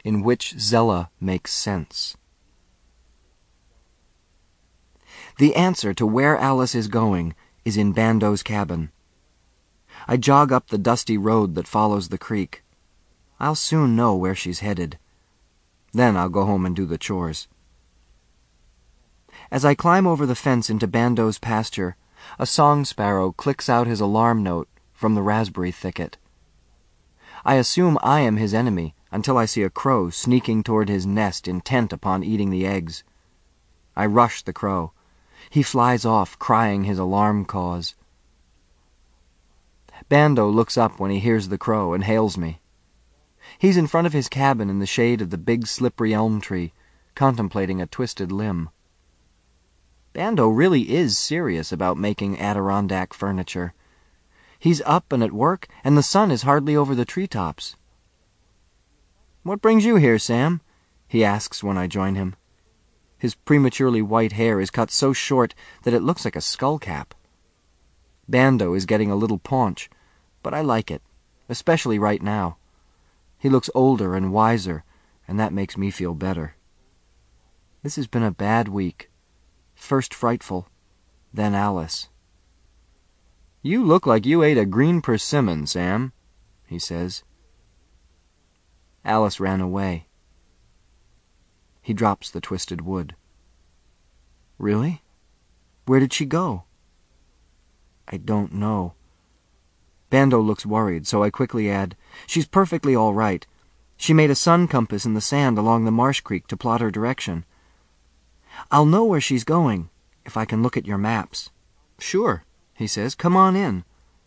in which Zella makes sense. The answer to where Alice is going is in Bando's cabin. I jog up the dusty road that follows the creek. I'll soon know where she's headed. Then I'll go home and do the chores. As I climb over the fence into Bando's pasture, a song sparrow clicks out his alarm note from the raspberry thicket. I assume I am his enemy until I see a crow sneaking toward his nest intent upon eating the eggs. I rush the crow. He flies off, crying his alarm cause. Bando looks up when he hears the crow and hails me. He's in front of his cabin in the shade of the big slippery elm tree, contemplating a twisted limb. Bando really is serious about making Adirondack furniture. He's up and at work, and the sun is hardly over the treetops. "What brings you here, Sam?" he asks when I join him. His prematurely white hair is cut so short that it looks like a skullcap. Bando is getting a little paunch, but I like it, especially right now. He looks older and wiser, and that makes me feel better. This has been a bad week. First frightful, then Alice. "You look like you ate a green persimmon, Sam," he says. Alice ran away. He drops the twisted wood. "Really? Where did she go?" "I don't know." Bando looks worried, so I quickly add, "She's perfectly all right. She made a sun compass in the sand along the marsh creek to plot her direction. I'll know where she's going if I can look at your maps." "Sure," he says. "Come on in."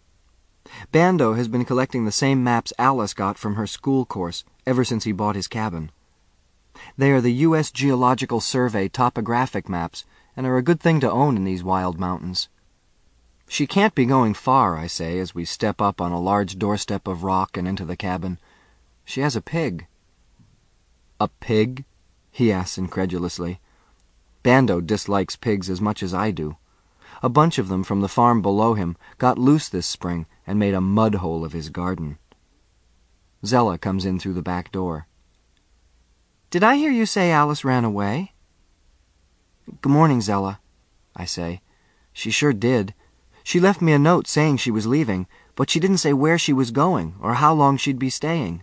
Bando has been collecting the same maps Alice got from her school course ever since he bought his cabin. They are the U.S. Geological Survey topographic maps and are a good thing to own in these wild mountains. "She can't be going far," I say, as we step up on a large doorstep of rock and into the cabin. "She has a pig." "A pig?" he asks incredulously. Bando dislikes pigs as much as I do. A bunch of them from the farm below him got loose this spring and made a mud hole of his garden. Zella comes in through the back door. "Did I hear you say Alice ran away?" "Good morning, Zella," I say. "She sure did. She left me a note saying she was leaving, but she didn't say where she was going or how long she'd be staying."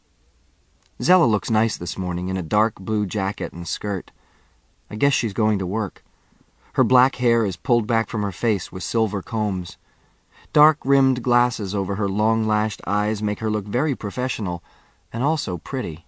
Zella looks nice this morning in a dark blue jacket and skirt. I guess she's going to work. Her black hair is pulled back from her face with silver combs. Dark-rimmed glasses over her long-lashed eyes make her look very professional and also pretty.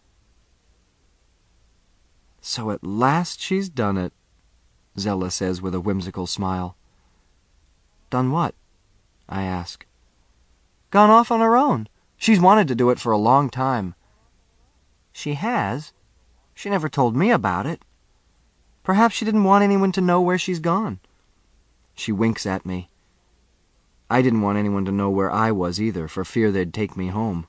"So at last she's done it," Zella says with a whimsical smile. "Done what?" I ask. "Gone off on her own. She's wanted to do it for a long time." "She has? She never told me about it. Perhaps she didn't want anyone to know where she's gone." She winks at me. I didn't want anyone to know where I was either, for fear they'd take me home.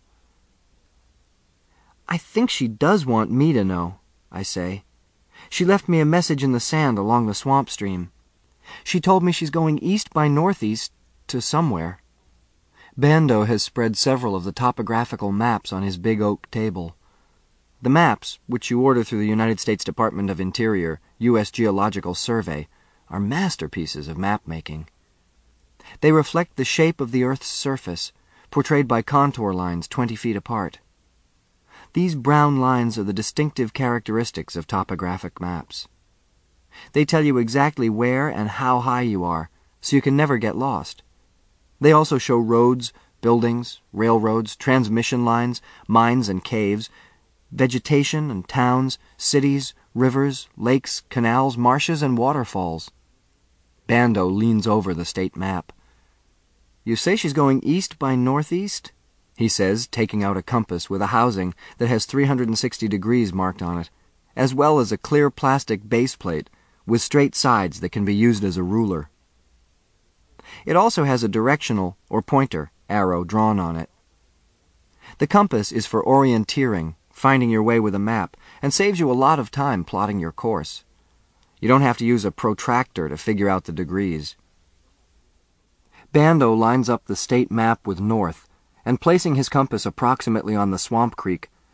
"I think she does want me to know," I say. "She left me a message in the sand along the swamp stream. She told me she's going east by northeast to somewhere." Bando has spread several of the topographical maps on his big oak table. The maps, which you order through the United States Department of Interior, U.S. Geological Survey, are masterpieces of map-making. They reflect the shape of the Earth's surface, portrayed by contour lines 20 feet apart. These brown lines are the distinctive characteristics of topographic maps. They tell you exactly where and how high you are, so you can never get lost. They also show roads, buildings, railroads, transmission lines, mines and caves, vegetation and towns, cities, rivers, lakes, canals, marshes, and waterfalls. Bando leans over the state map. "You say she's going east by northeast?" he says, taking out a compass with a housing that has 360 degrees marked on it, as well as a clear plastic base plate with straight sides that can be used as a ruler. It also has a directional, or pointer, arrow drawn on it. The compass is for orienteering, finding your way with a map, and saves you a lot of time plotting your course. You don't have to use a protractor to figure out the degrees. Bando lines up the state map with north, and placing his compass approximately on the swamp creek,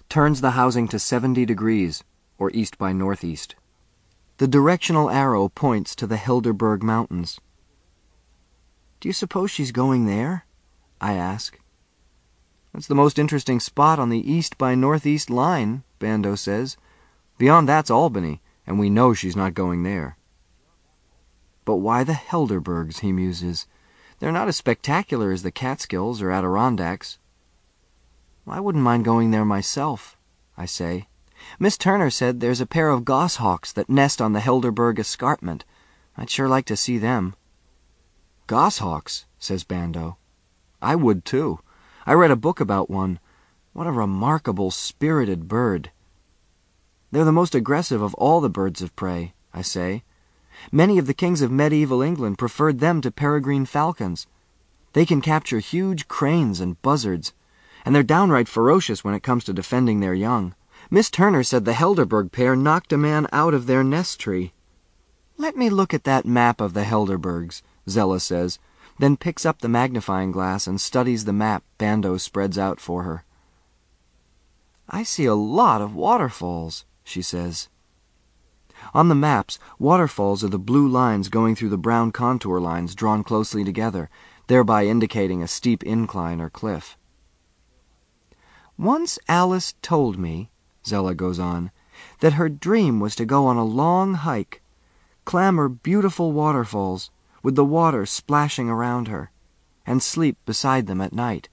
turns the housing to 70 degrees, or east by northeast. The directional arrow points to the Helderberg Mountains. Do you suppose she's going there? I ask. That's the most interesting spot on the east by northeast line, Bando says. Beyond that's Albany, and we know she's not going there. But why the Helderbergs, he muses. They're not as spectacular as the Catskills or Adirondacks. I wouldn't mind going there myself, I say. Miss Turner said there's a pair of goshawks that nest on the Helderberg escarpment. I'd sure like to see them. Goshawks, says Bando. I would too. I read a book about one. What a remarkable, spirited bird. They're the most aggressive of all the birds of prey, I say. Many of the kings of medieval England preferred them to peregrine falcons. They can capture huge cranes and buzzards, and they're downright ferocious when it comes to defending their young. Miss Turner said the Helderberg pair knocked a man out of their nest tree. Let me look at that map of the Helderbergs, Zella says, then picks up the magnifying glass and studies the map Bando spreads out for her. I see a lot of waterfalls, she says. On the maps, waterfalls are the blue lines going through the brown contour lines drawn closely together, thereby indicating a steep incline or cliff. Once Alice told me, Zella goes on, that her dream was to go on a long hike, clamber beautiful waterfalls, with the water splashing around her, and sleep beside them at night.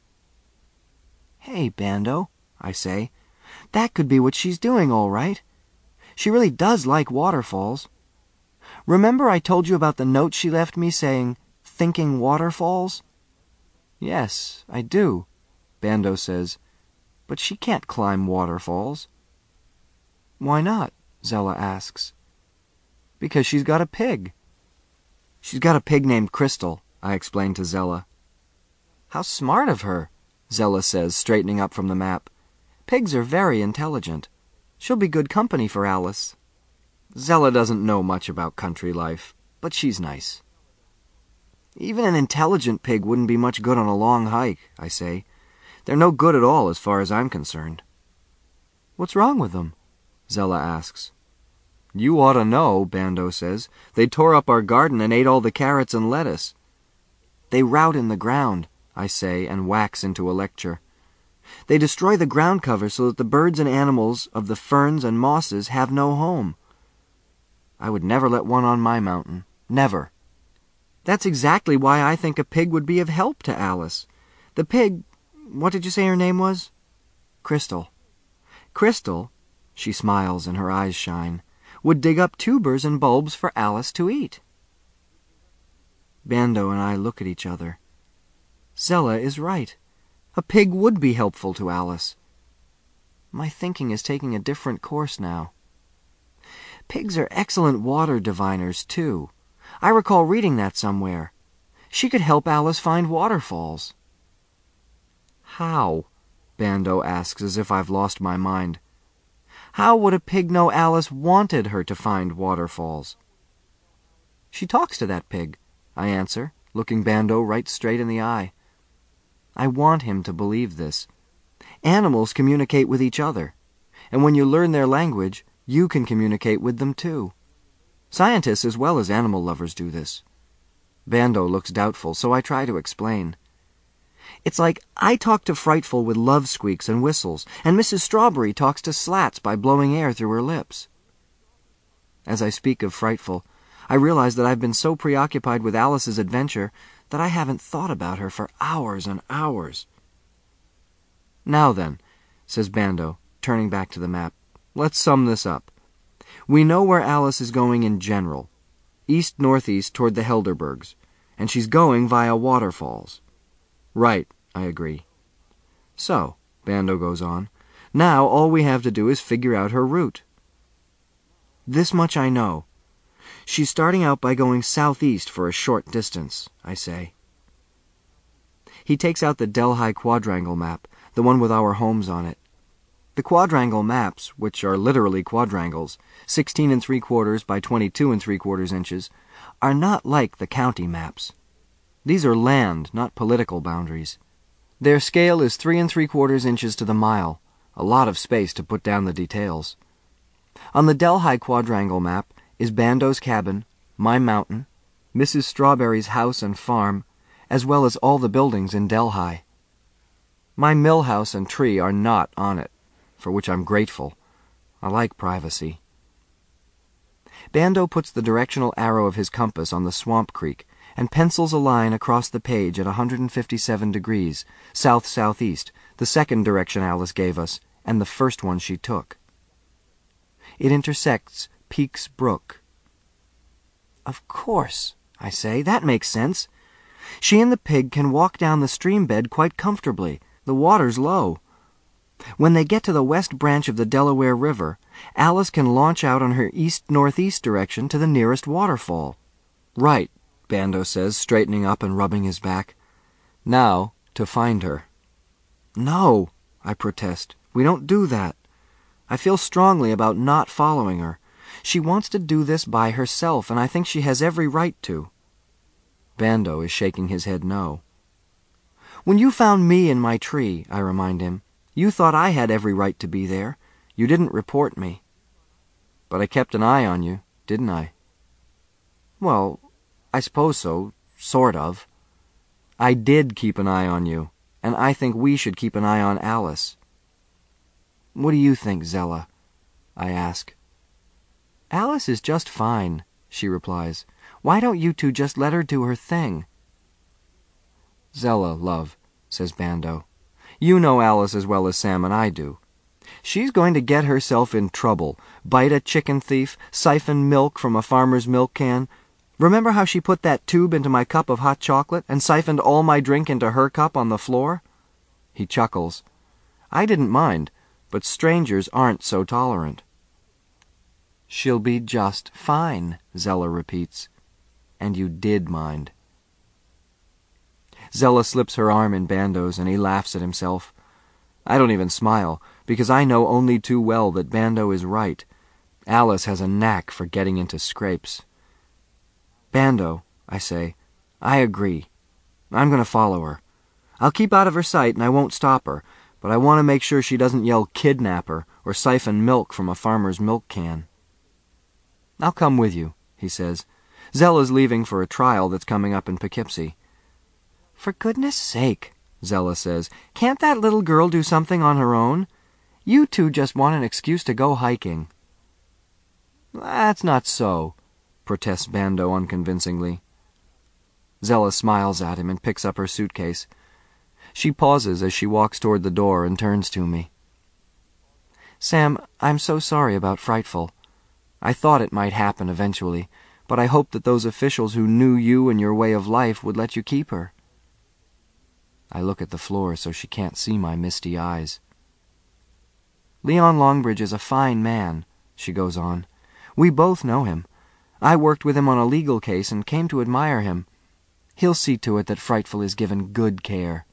Hey, Bando, I say, that could be what she's doing all right. She really does like waterfalls. Remember I told you about the note she left me saying, "Thinking waterfalls"? Yes, I do, Bando says, but she can't climb waterfalls. Why not? Zella asks. Because she's got a pig. She's got a pig named Crystal, I explain to Zella. How smart of her, Zella says, straightening up from the map. Pigs are very intelligent. She'll be good company for Alice. Zella doesn't know much about country life, but she's nice. Even an intelligent pig wouldn't be much good on a long hike, I say. They're no good at all as far as I'm concerned. What's wrong with them? Zella asks. You ought to know, Bando says. They tore up our garden and ate all the carrots and lettuce. They rout in the ground, I say, and wax into a lecture. They destroy the ground cover so that the birds and animals of the ferns and mosses have no home. I would never let one on my mountain. Never. That's exactly why I think a pig would be of help to Alice. The pig, what did you say her name was? Crystal. Crystal, she smiles and her eyes shine, would dig up tubers and bulbs for Alice to eat. Bando and I look at each other. Zella is right. A pig would be helpful to Alice. My thinking is taking a different course now. Pigs are excellent water diviners, too. I recall reading that somewhere. She could help Alice find waterfalls. How? Bando asks as if I've lost my mind. How would a pig know Alice wanted her to find waterfalls? She talks to that pig, I answer, looking Bando right straight in the eye. I want him to believe this. Animals communicate with each other, and when you learn their language, you can communicate with them too. Scientists as well as animal lovers do this. Bando looks doubtful, so I try to explain. It's like I talk to Frightful with love squeaks and whistles, and Mrs. Strawberry talks to Slats by blowing air through her lips. As I speak of Frightful, I realize that I've been so preoccupied with Alice's adventure that I haven't thought about her for hours and hours. Now then, says Bando, turning back to the map, let's sum this up. We know where Alice is going in general, east-northeast toward the Helderbergs, and she's going via waterfalls. Right, I agree. So, Bando goes on, now all we have to do is figure out her route. This much I know. She's starting out by going southeast for a short distance, I say. He takes out the Delhi quadrangle map, the one with our homes on it. The quadrangle maps, which are literally quadrangles, 16 3/4 by 22 3/4 inches, are not like the county maps. These are land, not political boundaries. Their scale is 3 3/4 inches to the mile, a lot of space to put down the details. On the Delhi quadrangle map is Bando's cabin, my mountain, Mrs. Strawberry's house and farm, as well as all the buildings in Delhi. My mill house and tree are not on it, for which I'm grateful. I like privacy. Bando puts the directional arrow of his compass on the swamp creek and pencils a line across the page at 157 degrees, south-southeast, the second direction Alice gave us, and the first one she took. It intersects Peaks Brook. Of course, I say, that makes sense. She and the pig can walk down the stream bed quite comfortably. The water's low. When they get to the west branch of the Delaware River, Alice can launch out on her east-northeast direction to the nearest waterfall. Right, Bando says, straightening up and rubbing his back. Now, to find her. No, I protest. We don't do that. I feel strongly about not following her. She wants to do this by herself, and I think she has every right to. Bando is shaking his head no. When you found me in my tree, I remind him, you thought I had every right to be there. You didn't report me. But I kept an eye on you, didn't I? Well, I suppose so, sort of. I did keep an eye on you, and I think we should keep an eye on Alice. What do you think, Zella? I ask. Alice is just fine, she replies. Why don't you two just let her do her thing? Zella, love, says Bando. You know Alice as well as Sam and I do. She's going to get herself in trouble, bite a chicken thief, siphon milk from a farmer's milk can. Remember how she put that tube into my cup of hot chocolate and siphoned all my drink into her cup on the floor? He chuckles. I didn't mind, but strangers aren't so tolerant. She'll be just fine, Zella repeats. And you did mind. Zella slips her arm in Bando's, and he laughs at himself. I don't even smile, because I know only too well that Bando is right. Alice has a knack for getting into scrapes. Bando, I say, I agree. I'm going to follow her. I'll keep out of her sight, and I won't stop her, but I want to make sure she doesn't yell kidnapper or siphon milk from a farmer's milk can. I'll come with you, he says. Zella's leaving for a trial that's coming up in Poughkeepsie. For goodness sake, Zella says, can't that little girl do something on her own? You two just want an excuse to go hiking. That's not so, protests Bando unconvincingly. Zella smiles at him and picks up her suitcase. She pauses as she walks toward the door and turns to me. Sam, I'm so sorry about Frightful. I thought it might happen eventually, but I hoped that those officials who knew you and your way of life would let you keep her. I look at the floor so she can't see my misty eyes. Leon Longbridge is a fine man, she goes on. We both know him. I worked with him on a legal case and came to admire him. He'll see to it that Frightful is given good care.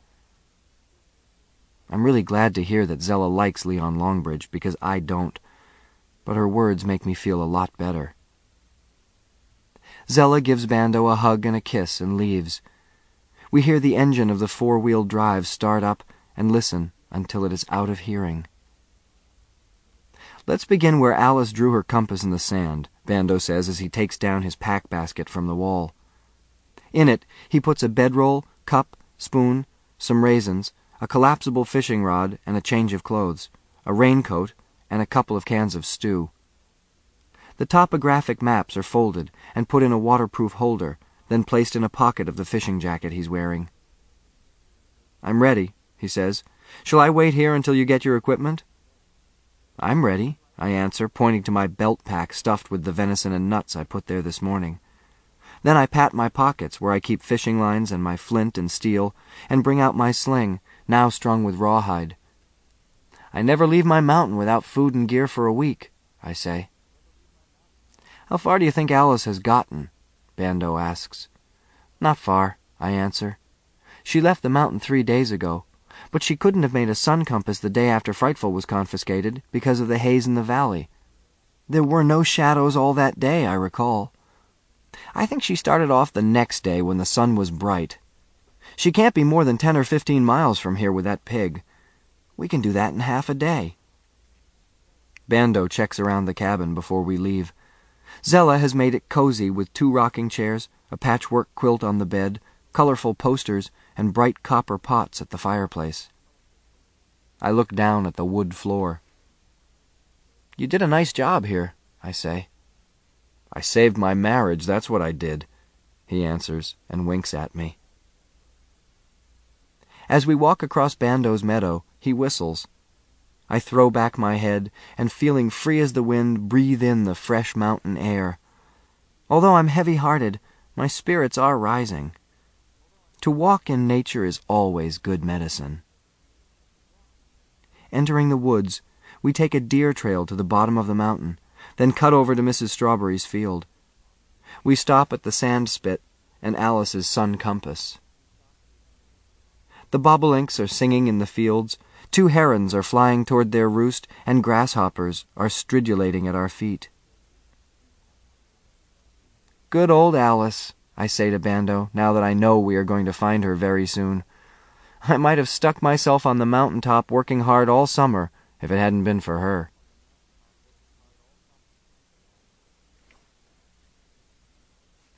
I'm really glad to hear that Zella likes Leon Longbridge, because I don't. But her words make me feel a lot better. Zella gives Bando a hug and a kiss and leaves. We hear the engine of the four-wheel drive start up and listen until it is out of hearing. Let's begin where Alice drew her compass in the sand, Bando says as he takes down his pack basket from the wall. In it, he puts a bedroll, cup, spoon, some raisins, a collapsible fishing rod and a change of clothes, a raincoat, and a couple of cans of stew. The topographic maps are folded and put in a waterproof holder, then placed in a pocket of the fishing jacket he's wearing. I'm ready, he says. Shall I wait here until you get your equipment? I'm ready, I answer, pointing to my belt pack stuffed with the venison and nuts I put there this morning. Then I pat my pockets where I keep fishing lines and my flint and steel, and bring out my sling, now strung with rawhide. I never leave my mountain without food and gear for a week, I say. How far do you think Alice has gotten? Bando asks. Not far, I answer. She left the mountain 3 days ago, but she couldn't have made a sun compass the day after Frightful was confiscated because of the haze in the valley. There were no shadows all that day, I recall. I think she started off the next day when the sun was bright. She can't be more than 10 or 15 miles from here with that pig. We can do that in half a day. Bando checks around the cabin before we leave. Zella has made it cozy with 2 rocking chairs, a patchwork quilt on the bed, colorful posters, and bright copper pots at the fireplace. I look down at the wood floor. You did a nice job here, I say. I saved my marriage, that's what I did, he answers and winks at me. As we walk across Bando's meadow, he whistles. I throw back my head and, feeling free as the wind, breathe in the fresh mountain air. Although I'm heavy-hearted, my spirits are rising. To walk in nature is always good medicine. Entering the woods, we take a deer trail to the bottom of the mountain, then cut over to Mrs. Strawberry's field. We stop at the sand spit and Alice's sun compass. The bobolinks are singing in the fields, 2 herons are flying toward their roost, and grasshoppers are stridulating at our feet. Good old Alice, I say to Bando, now that I know we are going to find her very soon. I might have stuck myself on the mountaintop working hard all summer if it hadn't been for her.